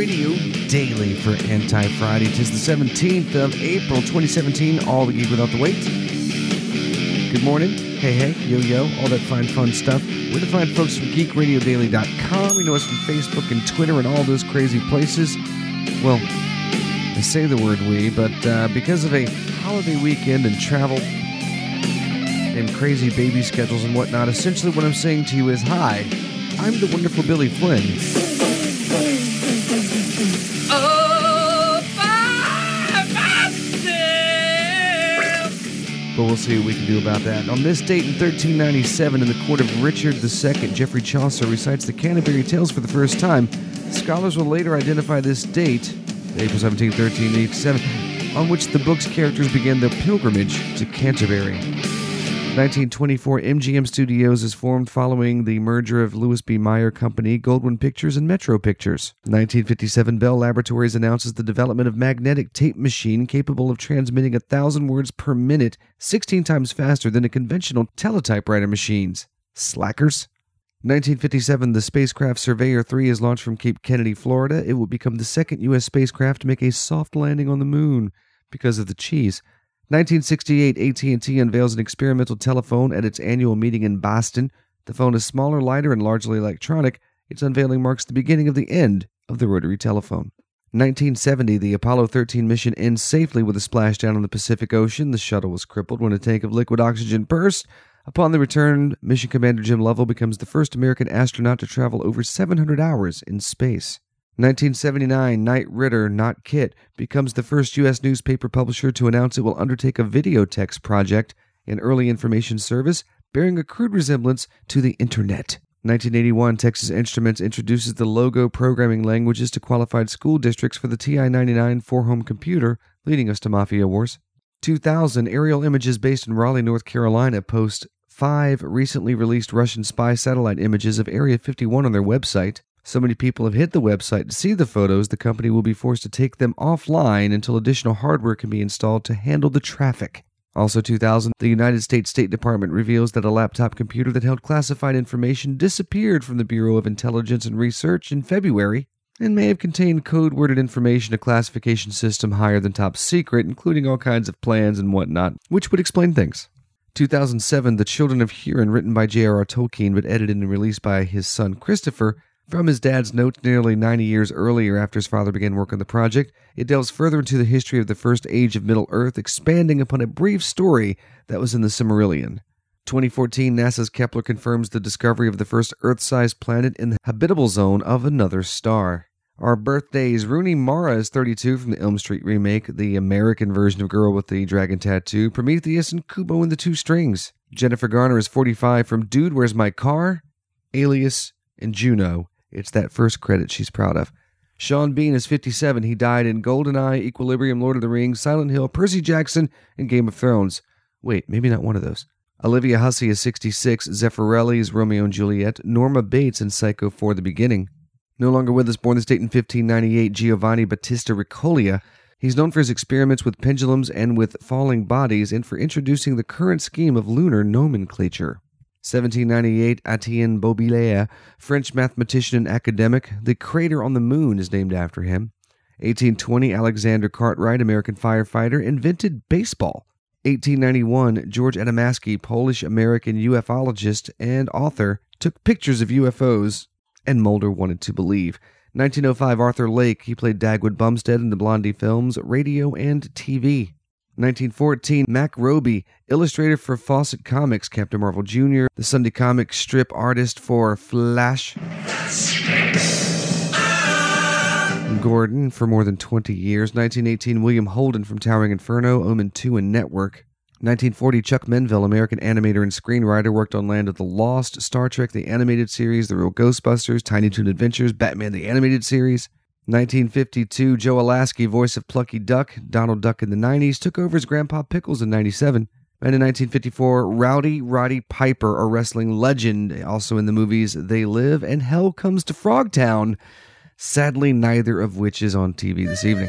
Radio Daily for Anti-Friday. It is the 17th of April, 2017. All the geek without the weight. Good morning. Hey, yo, all that fine, fun stuff. We're the fine folks from GeekRadioDaily.com. You know us from Facebook and Twitter and all those crazy places. Well, I say the word we, but because of a holiday weekend and travel and crazy baby schedules and whatnot, essentially what I'm saying to you is, hi, I'm the wonderful Billy Flynn. But we'll see what we can do about that. On this date in 1397, in the court of Richard II, Geoffrey Chaucer recites the Canterbury Tales for the first time. Scholars will later identify this date, April 17, 1387, on which the book's characters began their pilgrimage to Canterbury. 1924, MGM Studios is formed following the merger of Louis B. Mayer Company, Goldwyn Pictures, and Metro Pictures. 1957, Bell Laboratories announces the development of magnetic tape machine capable of transmitting 1,000 words per minute, 16 times faster than a conventional teletypewriter machines. Slackers. 1957, the spacecraft Surveyor 3 is launched from Cape Kennedy, Florida. It will become the second U.S. spacecraft to make a soft landing on the moon because of the cheese. 1968, AT&T unveils an experimental telephone at its annual meeting in Boston. The phone is smaller, lighter, and largely electronic. Its unveiling marks the beginning of the end of the rotary telephone. 1970, the Apollo 13 mission ends safely with a splashdown in the Pacific Ocean. The shuttle was crippled when a tank of liquid oxygen burst. Upon the return, Mission Commander Jim Lovell becomes the first American astronaut to travel over 700 hours in space. 1979, Knight Ridder, not Kit, becomes the first U.S. newspaper publisher to announce it will undertake a video text project, an early information service bearing a crude resemblance to the Internet. 1981, Texas Instruments introduces the Logo programming languages to qualified school districts for the TI-99 4-home computer, leading us to Mafia Wars. 2000, Aerial Images based in Raleigh, North Carolina, post 5 recently released Russian spy satellite images of Area 51 on their website. So many people have hit the website to see the photos, the company will be forced to take them offline until additional hardware can be installed to handle the traffic. Also 2000, the United States State Department reveals that a laptop computer that held classified information disappeared from the Bureau of Intelligence and Research in February and may have contained code-worded information, a classification system higher than top secret, including all kinds of plans and whatnot, which would explain things. 2007, The Children of Hurin, written by J.R.R. Tolkien but edited and released by his son Christopher, from his dad's notes nearly 90 years earlier after his father began work on the project. It delves further into the history of the first age of Middle-earth, expanding upon a brief story that was in the Silmarillion. 2014, NASA's Kepler confirms the discovery of the first Earth-sized planet in the habitable zone of another star. Our birthdays: Rooney Mara is 32 from the Elm Street remake, the American version of Girl with the Dragon Tattoo, Prometheus, and Kubo and the Two Strings. Jennifer Garner is 45 from Dude, Where's My Car?, Alias, and Juno. It's that first credit she's proud of. Sean Bean is 57. He died in GoldenEye, Equilibrium, Lord of the Rings, Silent Hill, Percy Jackson, and Game of Thrones. Wait, maybe not one of those. Olivia Hussey is 66. Zeffirelli's Romeo and Juliet. Norma Bates in Psycho 4: The Beginning. No longer with us, born this date in 1598, Giovanni Battista Riccolia. He's known for his experiments with pendulums and with falling bodies, and for introducing the current scheme of lunar nomenclature. 1798, Etienne Beaubilaire, French mathematician and academic. The crater on the moon is named after him. 1820, Alexander Cartwright, American firefighter, invented baseball. 1891, George Adamaski, Polish-American ufologist and author, took pictures of UFOs, and Mulder wanted to believe. 1905, Arthur Lake. He played Dagwood Bumstead in the Blondie films, radio, and TV. 1914, Mac Roby, illustrator for Fawcett Comics, Captain Marvel Jr., the Sunday Comics strip artist for Flash Gordon for more than 20 years. 1918, William Holden from Towering Inferno, Omen 2, and Network. 1940, Chuck Menville, American animator and screenwriter, worked on Land of the Lost, Star Trek the Animated Series, The Real Ghostbusters, Tiny Toon Adventures, Batman the Animated Series. 1952, Joe Alasky, voice of Plucky Duck, Donald Duck in the 90s, took over as Grandpa Pickles in 97. And in 1954, Rowdy Roddy Piper, a wrestling legend, also in the movies They Live and Hell Comes to Frogtown. Sadly, neither of which is on TV this evening.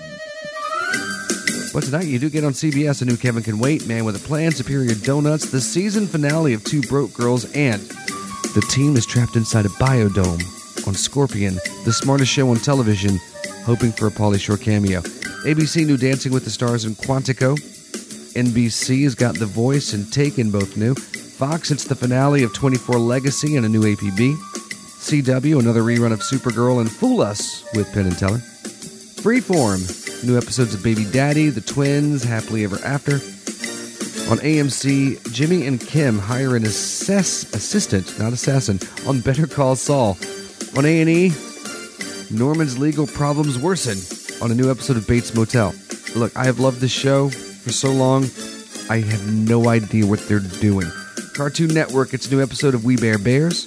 But tonight you do get on CBS a new Kevin Can Wait, Man with a Plan, Superior Donuts, the season finale of Two Broke Girls, and the team is trapped inside a biodome on Scorpion, the smartest show on television, hoping for a Pauly Shore cameo. ABC knew Dancing with the Stars and Quantico. NBC has got The Voice and Taken, both new. Fox, it's the finale of 24 Legacy and a new APB. CW, another rerun of Supergirl and Fool Us with Penn and Teller. Freeform, new episodes of Baby Daddy, The Twins, Happily Ever After. On AMC, Jimmy and Kim hire an assistant, not assassin, on Better Call Saul. On A&E, Norman's legal problems worsen on a new episode of Bates Motel. Look, I have loved this show for so long, I have no idea what they're doing. Cartoon Network, it's a new episode of We Bare Bears.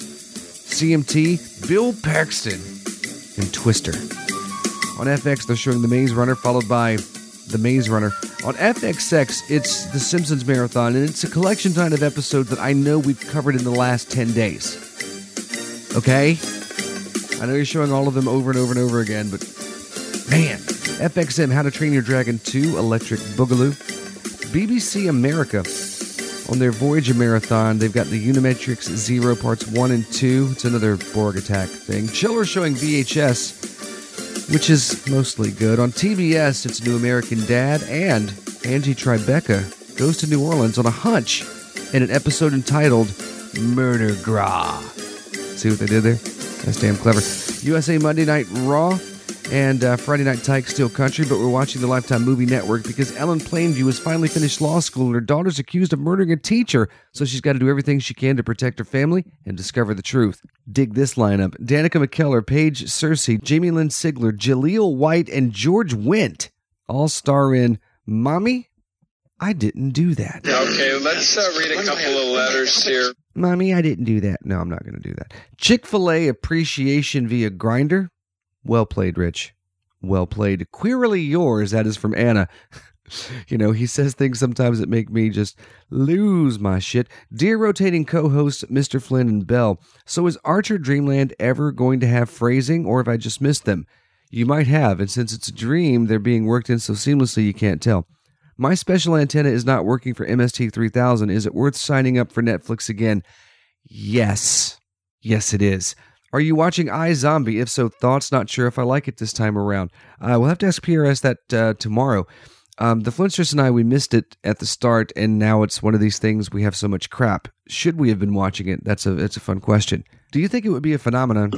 CMT, Bill Paxton and Twister. On FX, they're showing The Maze Runner, followed by The Maze Runner. On FXX, it's The Simpsons Marathon, and it's a collection time of episodes that I know we've covered in the last 10 days. Okay? I know you're showing all of them over and over and over again, but man. FXM, How to Train Your Dragon 2, Electric Boogaloo. BBC America, on their Voyager Marathon, they've got the Unimatrix Zero Parts 1 and 2. It's another Borg attack thing. Chiller showing VHS, which is mostly good. On TBS, it's New American Dad, and Angie Tribeca goes to New Orleans on a hunch in an episode entitled Murder Gras. See what they did there? That's damn clever. USA Monday Night Raw and Friday Night Tyke Steel Country, but we're watching the Lifetime Movie Network because Ellen Plainview has finally finished law school and her daughter's accused of murdering a teacher, so she's got to do everything she can to protect her family and discover the truth. Dig this lineup. Danica McKellar, Paige Searcy, Jamie Lynn Sigler, Jaleel White, and George Wendt all star in Mommy, I Didn't Do That. Okay, let's read a couple of letters here. Mommy, I didn't do that. No, I'm not going to do that. Chick-fil-A appreciation via Grindr. Well played, Rich. Well played. Queerly yours. That is from Anna. You know, he says things sometimes that make me just lose my shit. Dear rotating co-hosts, Mr. Flynn and Bell. So is Archer Dreamland ever going to have phrasing, or have I just missed them? You might have, and since it's a dream, they're being worked in so seamlessly you can't tell. My special antenna is not working for MST3000. Is it worth signing up for Netflix again? Yes. Yes, it is. Are you watching iZombie? If so, thoughts? Not sure if I like it this time around. We'll have to ask PRS that tomorrow. The Flintsters and I, we missed it at the start, and now it's one of these things we have so much crap. Should we have been watching it? It's a fun question. Do you think it would be a phenomenon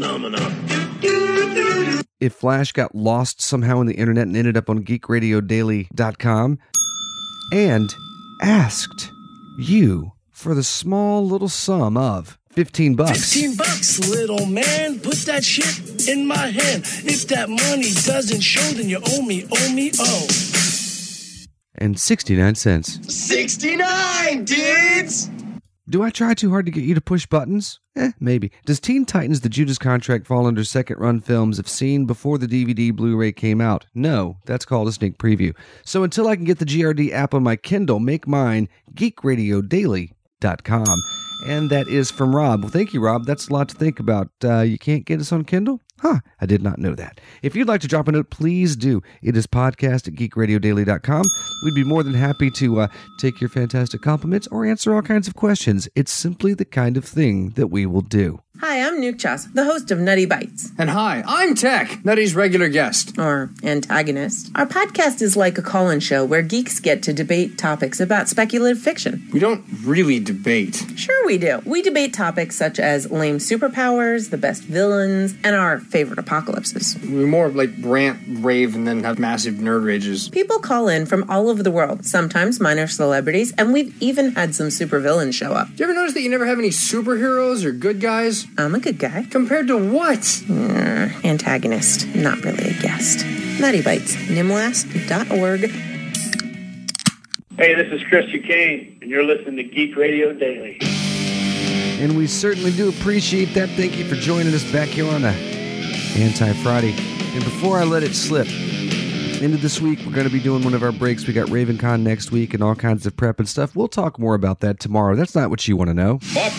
if Flash got lost somehow in the internet and ended up on GeekRadioDaily.com and asked you for the small little sum of $15? $15, little man. Put that shit in my hand. If that money doesn't show, then you owe me, oh. And 69 cents. 69, dudes! Do I try too hard to get you to push buttons? Maybe. Does Teen Titans The Judas Contract fall under second-run films if seen before the DVD Blu-ray came out? No, that's called a sneak preview. So until I can get the GRD app on my Kindle, make mine GeekRadioDaily.com. And that is from Rob. Well, thank you, Rob. That's a lot to think about. You can't get us on Kindle? Huh, I did not know that. If you'd like to drop a note, please do. It is podcast@geekradiodaily.com. We'd be more than happy to take your fantastic compliments or answer all kinds of questions. It's simply the kind of thing that we will do. Hi, I'm Nuke Chas, the host of Nutty Bites. And hi, I'm Tech, Nutty's regular guest. Or antagonist. Our podcast is like a call-in show where geeks get to debate topics about speculative fiction. We don't really debate. Sure we do. We debate topics such as lame superpowers, the best villains, and our favorite apocalypses. We more like rant, rave, and then have massive nerd rages. People call in from all over the world, sometimes minor celebrities, and we've even had some supervillains show up. Do you ever notice that you never have any superheroes or good guys? I'm a good guy. Compared to what? Antagonist, not really a guest. Nutty Bites, nimlast.org. Hey, this is Chris Duquesne, and you're listening to Geek Radio Daily. And we certainly do appreciate that. Thank you for joining us back here on a Anti-Friday. And before I let it slip, into this week, we're going to be doing one of our breaks. We got RavenCon next week and all kinds of prep and stuff. We'll talk more about that tomorrow. That's not what you want to know.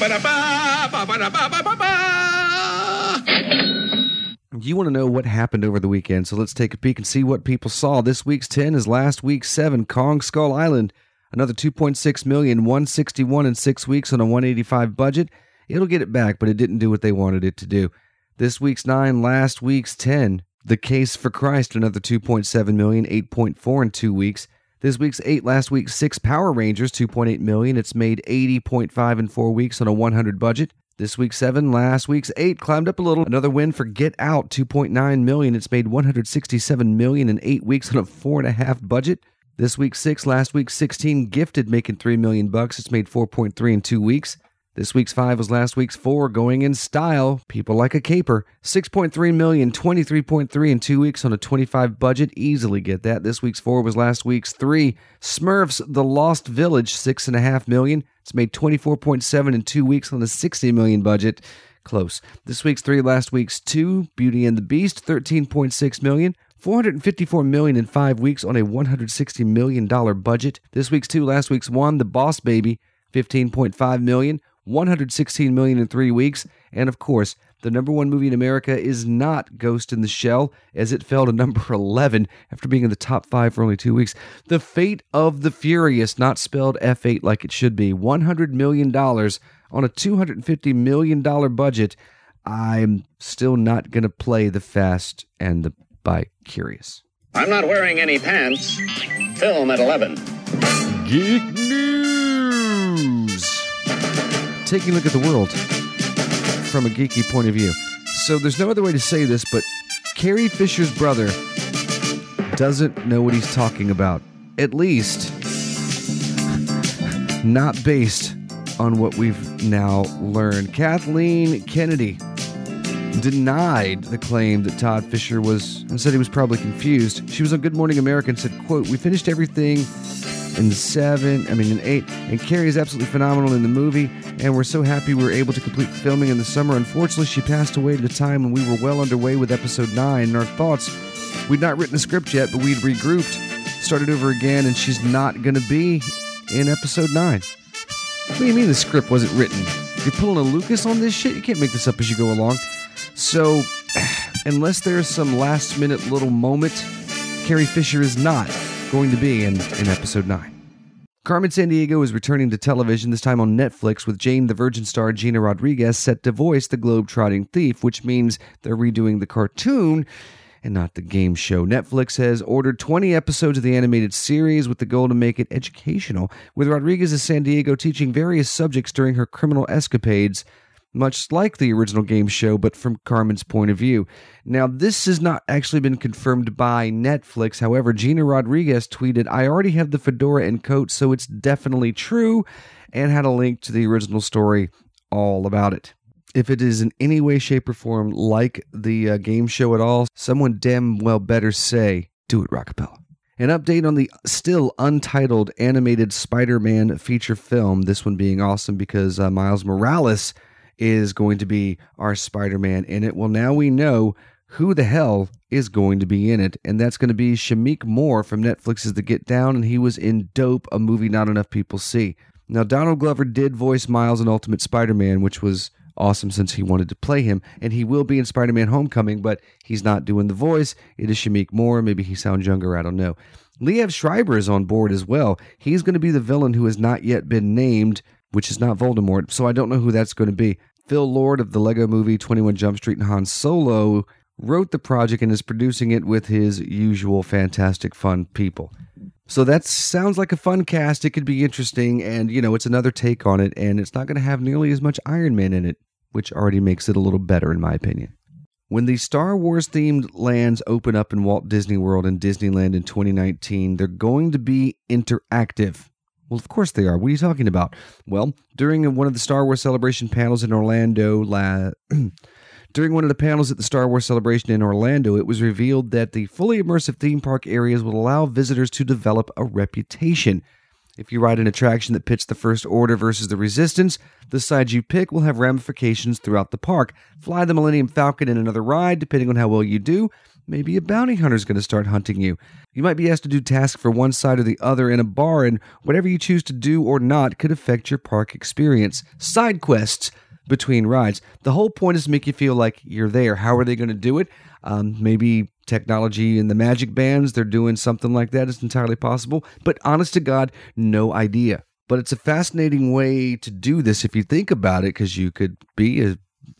You want to know what happened over the weekend, so let's take a peek and see what people saw. This week's 10 is last week's 7, Kong Skull Island. Another $2.6 million, 161 in 6 weeks on a 185 budget. It'll get it back, but it didn't do what they wanted it to do. This week's 9, last week's 10. The Case for Christ, another 2.7 million, 8.4 in 2 weeks. This week's 8, last week's 6. Power Rangers, 2.8 million. It's made 80.5 in 4 weeks on a 100 budget. This week's 7, last week's 8, climbed up a little. Another win for Get Out, 2.9 million. It's made 167 million in 8 weeks on a 4.5 budget. This week's 6, last week's 16. Gifted, making $3 million. It's made 4.3 in 2 weeks. This week's 5 was last week's 4, going in style. People like a caper. 6.3 million, 23.3 in 2 weeks on a 25 budget. Easily get that. This week's 4 was last week's 3. Smurfs, The Lost Village, 6.5 million. It's made 24.7 in 2 weeks on a 60 million budget. Close. This week's 3, last week's 2. Beauty and the Beast, 13.6 million. 454 million in 5 weeks on a $160 million budget. This week's 2, last week's 1. The Boss Baby, 15.5 million. 116 million in 3 weeks, and of course, the number 1 movie in America is not Ghost in the Shell, as it fell to number 11 after being in the top 5 for only 2 weeks. The Fate of the Furious, not spelled F8 like it should be, $100 million on a $250 million budget. I'm still not going to play The Fast and the Bi-Curious. I'm not wearing any pants. Film at 11. Geek News! Taking a look at the world from a geeky point of view. So there's no other way to say this, but Carrie Fisher's brother doesn't know what he's talking about. At least, not based on what we've now learned. Kathleen Kennedy denied the claim that Todd Fisher was, and said he was probably confused. She was on Good Morning America and said, quote, "We finished everything in 8, and Carrie is absolutely phenomenal in the movie, and we're so happy we were able to complete filming in the summer. Unfortunately, she passed away at a time when we were well underway with episode 9, and our thoughts, we'd not written the script yet, but we'd regrouped, started over again, and she's not going to be in episode 9. What do you mean the script wasn't written? You're pulling a Lucas on this shit? You can't make this up as you go along. So, unless there's some last-minute little moment, Carrie Fisher is not going to be in episode 9. Carmen Sandiego is returning to television, this time on Netflix, with Jane the Virgin star Gina Rodriguez set to voice the globe-trotting thief, which means they're redoing the cartoon and not the game show. Netflix has ordered 20 episodes of the animated series with the goal to make it educational, with Rodriguez as Sandiego teaching various subjects during her criminal escapades, much like the original game show, but from Carmen's point of view. Now, this has not actually been confirmed by Netflix. However, Gina Rodriguez tweeted, "I already have the fedora and coat, so it's definitely true," and had a link to the original story all about it. If it is in any way, shape, or form like the game show at all, someone damn well better say, "Do it, Rockapella." An update on the still untitled animated Spider-Man feature film, this one being awesome because Miles Morales is going to be our Spider-Man in it. Well, now we know who the hell is going to be in it, and that's going to be Shameik Moore from Netflix's The Get Down, and he was in Dope, a movie not enough people see. Now, Donald Glover did voice Miles in Ultimate Spider-Man, which was awesome since he wanted to play him, and he will be in Spider-Man Homecoming, but he's not doing the voice. It is Shameik Moore. Maybe he sounds younger, I don't know. Liev Schreiber is on board as well. He's going to be the villain who has not yet been named, which is not Voldemort, so I don't know who that's going to be. Phil Lord of the Lego Movie, 21 Jump Street, and Han Solo wrote the project and is producing it with his usual fantastic fun people. So that sounds like a fun cast. It could be interesting, and, it's another take on it, and it's not going to have nearly as much Iron Man in it, which already makes it a little better, in my opinion. When the Star Wars-themed lands open up in Walt Disney World and Disneyland in 2019, they're going to be interactive. Well, of course they are. What are you talking about? Well, during one of the Star Wars Celebration panels in Orlando, during one of the panels at the Star Wars Celebration in Orlando, it was revealed that the fully immersive theme park areas will allow visitors to develop a reputation. If you ride an attraction that pits the First Order versus the Resistance, the side you pick will have ramifications throughout the park. Fly the Millennium Falcon in another ride, depending on how well you do, maybe a bounty hunter's going to start hunting you. You might be asked to do tasks for one side or the other in a bar, and whatever you choose to do or not could affect your park experience. Side quests between rides. The whole point is to make you feel like you're there. How are they going to do it? Maybe technology in the magic bands, they're doing something like that. It's entirely possible. But honest to God, no idea. But it's a fascinating way to do this if you think about it, because you could be a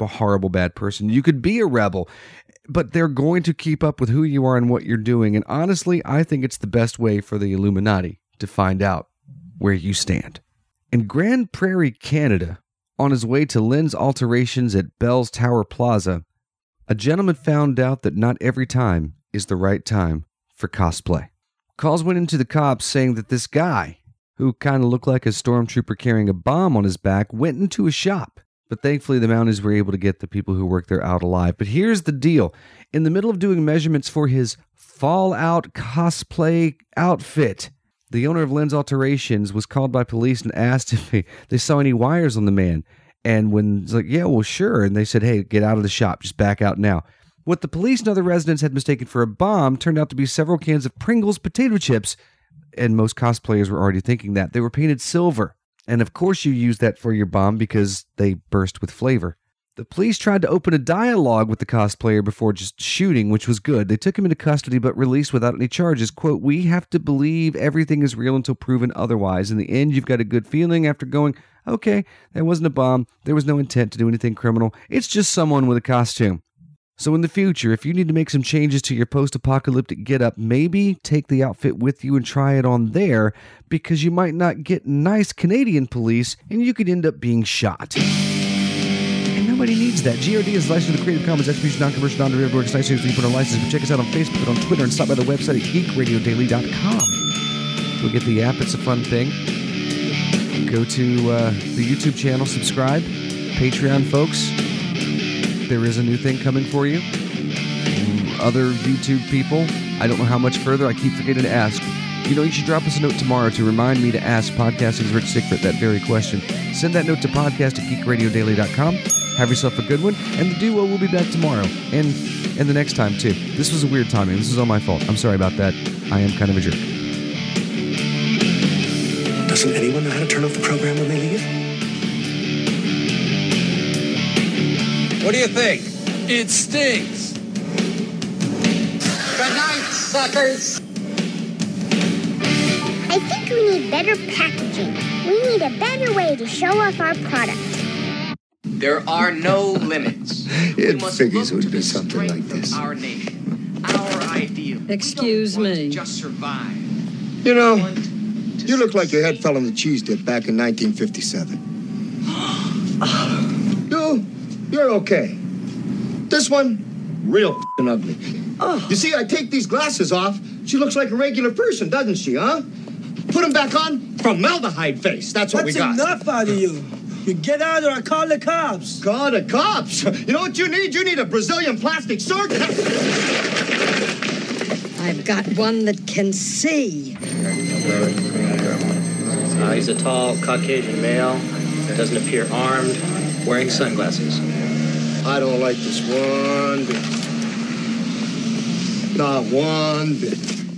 a horrible, bad person. You could be a rebel, but they're going to keep up with who you are and what you're doing. And honestly, I think it's the best way for the Illuminati to find out where you stand. In Grand Prairie, Canada, on his way to Lynn's alterations at Bell's Tower Plaza, a gentleman found out that not every time is the right time for cosplay. Calls went into the cops saying that this guy, who kind of looked like a stormtrooper carrying a bomb on his back, went into a shop. But thankfully, the Mounties were able to get the people who work there out alive. But here's the deal. In the middle of doing measurements for his Fallout cosplay outfit, the owner of Lynn's Alterations was called by police and asked if they saw any wires on the man. And when it's like, yeah, well, sure. And they said, hey, get out of the shop. Just back out now. What the police and other residents had mistaken for a bomb turned out to be several cans of Pringles potato chips. And most cosplayers were already thinking that. They were painted silver. And of course you use that for your bomb because they burst with flavor. The police tried to open a dialogue with the cosplayer before just shooting, which was good. They took him into custody but released without any charges. Quote, we have to believe everything is real until proven otherwise. In the end, you've got a good feeling after going, okay, that wasn't a bomb. There was no intent to do anything criminal. It's just someone with a costume. So in the future, if you need to make some changes to your post-apocalyptic getup, maybe take the outfit with you and try it on there, because you might not get nice Canadian police and you could end up being shot. And nobody needs that. GRD is licensed with Creative Commons Attribution, Non-Commercial, Non-Derivative Works. Nice things you put on license. But check us out on Facebook and on Twitter and stop by the website at geekradiodaily.com. We'll get the app. It's a fun thing. Go to the YouTube channel, subscribe. Patreon, folks. There is a new thing coming for you. Other YouTube people, I don't know how much further. I keep forgetting to ask. You know, you should drop us a note tomorrow to remind me to ask Podcasting's Rich Secret that very question. Send that note to podcast@geekradiodaily.com. Have yourself a good one. And the duo will be back tomorrow. And the next time, too. This was a weird timing. This is all my fault. I'm sorry about that. I am kind of a jerk. Doesn't anyone know how to turn off the program when they leave? What do you think? It stinks. Good night, suckers. I think we need better packaging. We need a better way to show off our product. There are no limits. It figures it would be something like this. Our nation, our ideal. Excuse me. Just survive. You know, you look like your head fell on the cheese dip back in 1957. You're okay. This one, real f***ing ugly. You see, I take these glasses off, she looks like a regular person, doesn't she, huh? Put them back on, formaldehyde face. That's what we got. That's enough out of you. You get out or I call the cops. Call the cops? You know what you need? You need a Brazilian plastic surgeon. I've got one that can see. He's a tall Caucasian male, doesn't appear armed, wearing sunglasses. I don't like this one bit. Not one bit.